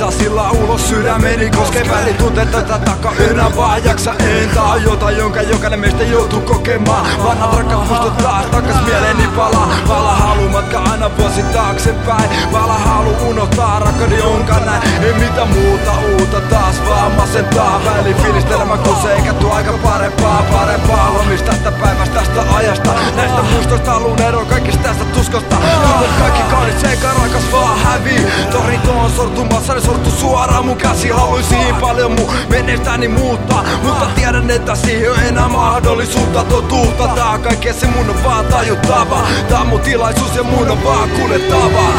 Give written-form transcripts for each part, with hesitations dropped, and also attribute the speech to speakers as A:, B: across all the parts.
A: lasilla ulos sydämeni koskee väli tunteet tätä takaa enää vaan jaksa. En tää on jotain, jonka jokainen meistä joutuu kokemaan. Vanhat rakkaat muistot taas takas mieleeni palaa. Vala halu matka aina vuosi taaksepäin. Vala halu unohtaa rakkani onkaan näin. Ei mitään muuta uutta taas vaan masentaa. Väli fiilistelemä kun se eikä tuo aika parempaa. Huomis tästä päivästä tästä ajasta. Näistä muistoista haluun eroon kaikista tästä tuskosta. Tunnet kaikki kaunis eikä rakas vaan hävii. Torito on sortumassa, ne sortu suoraan mun käsi. Haluisin paljon mun menneestäni muuttaa, mutta tiedän että siihen on enää mahdollisuutta totuutta. Tää kaikkea se mun on vaan tajuttava. Tää on mun tilaisuus ja mun on vaan kuljettava.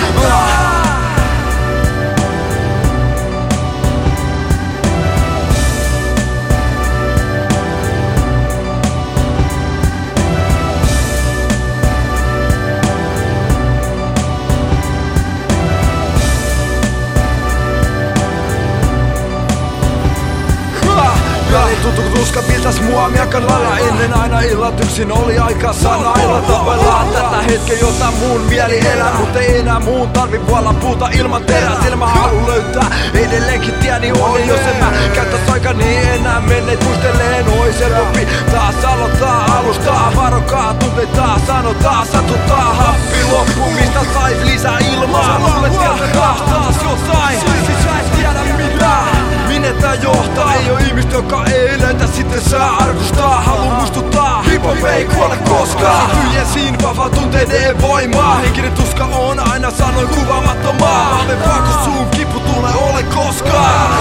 A: Tuttu tuska piltäs mua miakan lailla. Ennen aina illat yksin oli aika sanailla. Tavoillaan tätä hetken jota mun mieli elää. Mut ei enää muun tarvi vuolla puuta ilman terää. Sillä mä haluun löytää edelleenkin tieni on. Jos en mä käyttäis aikani enää menneet muisteleen. Oi helpompi taas aloittaa alustaa. Varokaa tunteita sanotaan satuttaa. Happi loppu mistä sais lisää ilmaa. Sä luulet sieltä taas jotain. Sä et tiedä mitään. Minne tää johtaa? Ei oo ihmistä joka ei lentä sitten saa arkustaa. Haluun muistuttaa, hip-hop ei kuole koskaan. Tyhjensin vahva tunteiden voimaa. Henkinen tuska on aina sanoin kuvaamattomaa. Mä vaan kun sun kipu tulee ole koskaan.